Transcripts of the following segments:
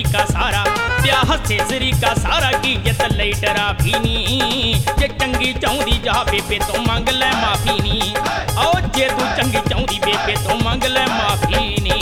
का सारा त्या हथे सरी का सारा की जित लई डरा भी नी जे चंगी चाहुंदी जा बेबे तो मंग ले माफी नी ओ जे तू चंगी चाहुंदी बेबे तो मंग ले माफी नी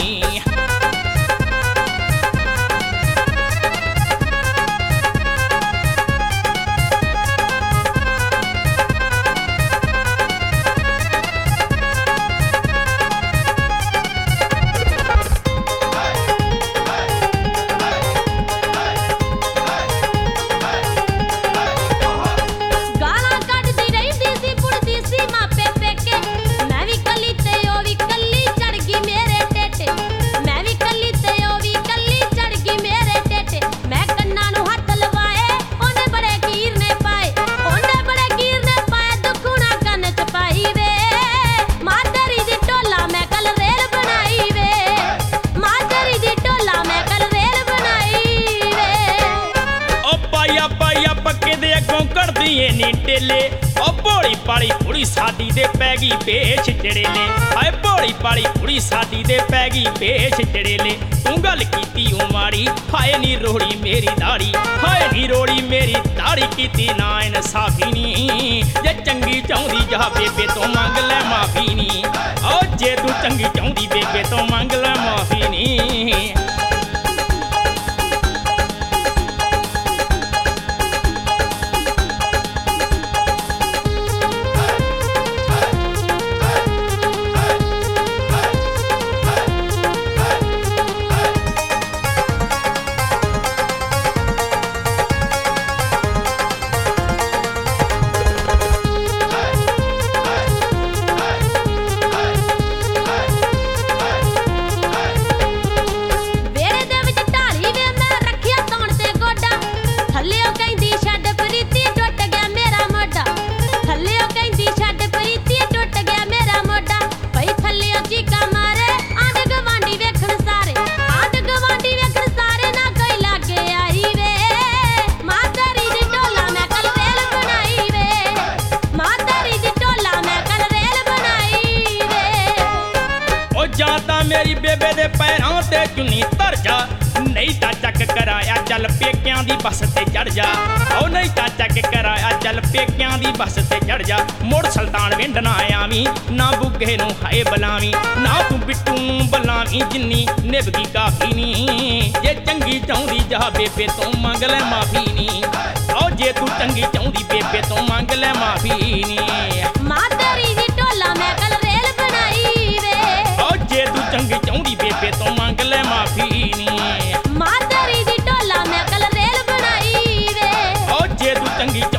नी टेले ओ भोली पाली कुड़ी सादी दे पैगी पेश चढ़ेले हाय भोली पाली कुड़ी सादी दे पैगी पेश चढ़ेले तू गल कीती ओ माड़ी हाय नी रोड़ी मेरी दाड़ी हाय नी रोड़ी मेरी दाड़ी कीती ना इंसाफी नी जे चंगी चाहुंदी जा बेबे तो मंग ले माफी नी ओ जे तू चंगी चाहुंदी बेबे तो मंग ले माफी नी मेरी बेबे दे पैरों ते चुन्नी तर जा नहीं ता चक कराया चल पेकियां दी बस ते चढ़ जा ओ नहीं ता चक कराया चल पेकियां दी बस ते चढ़ जा मुड़ सुल्तान विंड ना आवी ना बुगे नूं हाय बलावी ना तू बिट्टू बलावी जिन्नी निभगी काफी नी जे चंगी चाहुंदी जा बेबे तो मंग ले माफी नी ओ जे तू चंगी चाहुंदी बेबे तो मंग ले माफी नी मां तेरी दी टोला मैं कल रेल बनाई वे ओ जे तू चंगी चाहुंदी बेबे तो मंग ले माफी नी मां तेरी दी टोला मैं कल रेल बनाई वे ओ जे तू चंगी